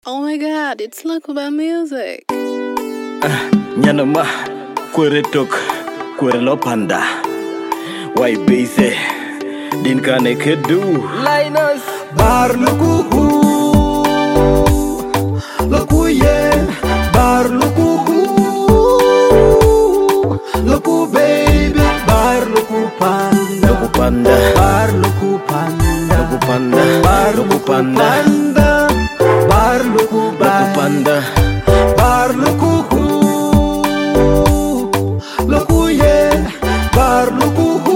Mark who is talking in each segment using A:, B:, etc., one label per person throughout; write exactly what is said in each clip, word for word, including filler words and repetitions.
A: Oh my god, it's Lakuba music.
B: Nyanama Kuretok Kurelo Panda. Why base Din kane kedu
C: Linus
D: Bar lukuhu Lukuye Bar lukuhu Luku baby Bar luku panda
B: Luku panda
D: Bar luku panda
B: Luku panda
D: Bar luku panda Bar luku
B: panda
D: Bar lukuhu Lukuye Bar lukuhu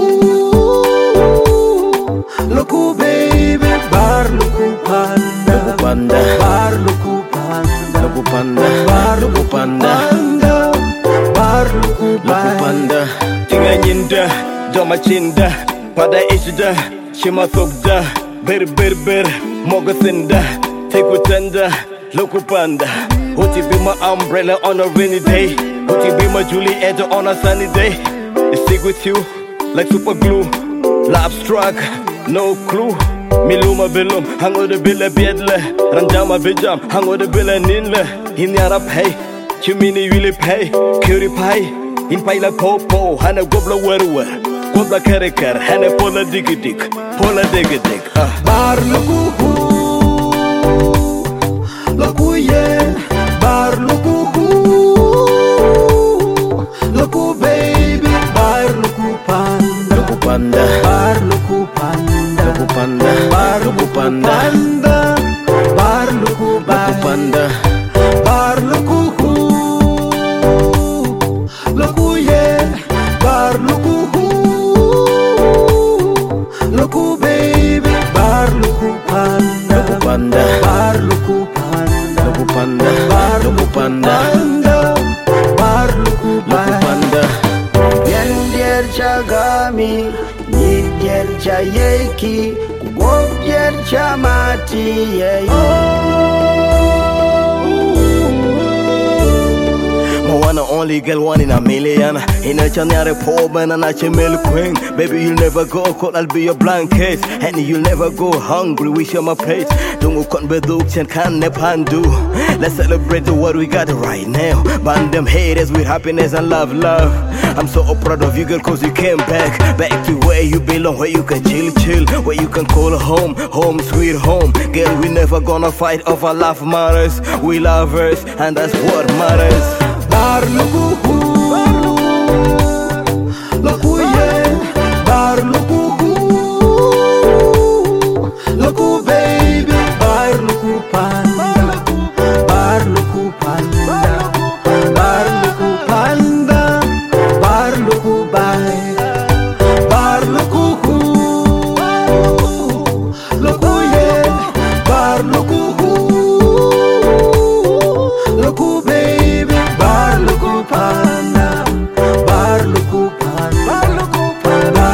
D: Luku baby Bar luku panda
B: panda
D: Bar luku panda
B: Luku panda
D: Bar luku panda Bar luku
B: panda Tinga nyinda Doma chinda Pada ishda Shima thugda Ber ber ber Moga thinda Teku tenda Luku panda Would you be my umbrella on a rainy day? Would you be my Juliet on a sunny day? I stick with you like super glue. Love struck, no clue. Miluma bilum, hang with the billa biedle. Ranjama bijam, hang with the billa ninle. In Yarap hey, Chimini really pay. Curie pie, in Paila popo, Hana gobla werwer. Gobla karikar, Hana pola diggy dick, pola diggy dick.
D: Bar lukuhu Lukuye Bar lukuhu Luku baby Bar luku panda
B: Luku panda
D: Bar luku panda
B: Luku panda
D: Bar luku panda Bar luku
B: panda
D: Bar lukuhu Lukuye Bar lukuhu Luku baby Bar luku panda
B: Luku panda
D: Bar luku panda
B: Luku panda
D: Bar
B: Luku panda
D: Bar luku
B: Luku panda
C: Yendier chagami Yidier chayeki Kugobier chamati
B: My one and only girl, one in a million. In a channel, poor man and a milk queen. Baby, you'll never go cold, I'll be your blanket. And you'll never go hungry, we share my plate. Don't go con bedooks and can nepandu. Let's celebrate what we got right now. Band them haters with happiness and love, love. I'm so proud of you, girl, cause you came back. Back to where you belong, where you can chill, chill. Where you can call home, home, sweet home. Girl, we never gonna fight over love matters. We lovers, and that's what matters.
D: Bar lukuhu Lukuye Bar lukuhu Luku baby Bar luku panda Bar luku panda Bar luku panda Bar luku bai Bar lukuhu Lukuye Bar lukuhu Luku baby Bar luku panda Bar luku panda Bar luku panda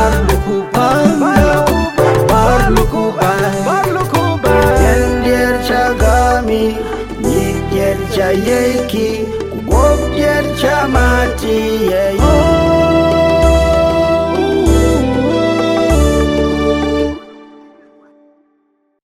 D: Bar luku panda Bar luku panda
C: Yendier chagami Yidier chayeki Kugobier chamati